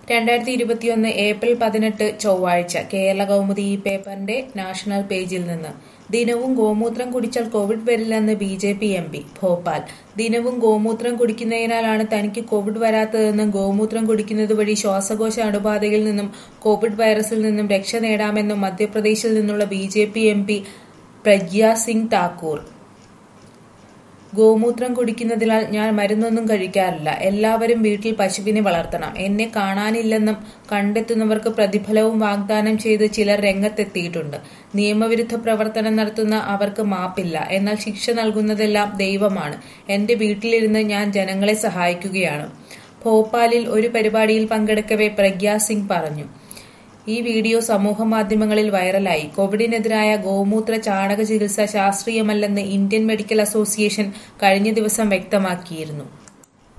2021 April 18 ചൊവ്വാഴ്ച കേരള കൗമുദി ഈ പേപ്പറിന്റെ നാഷണൽ പേജിൽ നിന്ന് ദിനവും ഗോമൂത്രം കുടിച്ചാൽ കോവിഡ് വരില്ലെന്ന് ബിജെപി എംപി ഭോപ്പാൽ. ദിനവും ഗോമൂത്രം കുടിക്കുന്നതിനാലാണ് തനിക്ക് കോവിഡ് വരാത്തതെന്നും ഗോമൂത്രം കുടിക്കുന്നത് വഴി ശ്വാസകോശ അണുബാധയിൽ നിന്നും കോവിഡ് വൈറസിൽ നിന്നും രക്ഷ നേടാമെന്നും മധ്യപ്രദേശിൽ നിന്നുള്ള ബിജെപി എംപി പ്രഗ്യാ സിംഗ് താക്കൂർ. ഗോമൂത്രം കുടിക്കുന്നതിനാൽ ഞാൻ മരുന്നൊന്നും കഴിക്കാറില്ല. എല്ലാവരും വീട്ടിൽ പശുവിനെ വളർത്തണം. എന്നെ കാണാനില്ലെന്നും കണ്ടെത്തുന്നവർക്ക് പ്രതിഫലവും വാഗ്ദാനം ചെയ്ത് ചിലർ രംഗത്തെത്തിയിട്ടുണ്ട്. നിയമവിരുദ്ധ പ്രവർത്തനം നടത്തുന്ന അവർക്ക് മാപ്പില്ല. എന്നാൽ ശിക്ഷ നൽകുന്നതെല്ലാം ദൈവമാണ്. എന്റെ വീട്ടിലിരുന്ന് ഞാൻ ജനങ്ങളെ സഹായിക്കുകയാണ്. ഭോപ്പാലിൽ ഒരു പരിപാടിയിൽ പങ്കെടുക്കവെ പ്രഗ്യാ സിംഗ് പറഞ്ഞു. ഈ വീഡിയോ സമൂഹമാധ്യമങ്ങളിൽ വൈറലായി. കോവിഡിനെതിരായ ഗോമൂത്ര ചാണക ചികിത്സ ശാസ്ത്രീയമല്ലെന്ന് ഇന്ത്യൻ മെഡിക്കൽ അസോസിയേഷൻ കഴിഞ്ഞ ദിവസം വ്യക്തമാക്കിയിരുന്നു.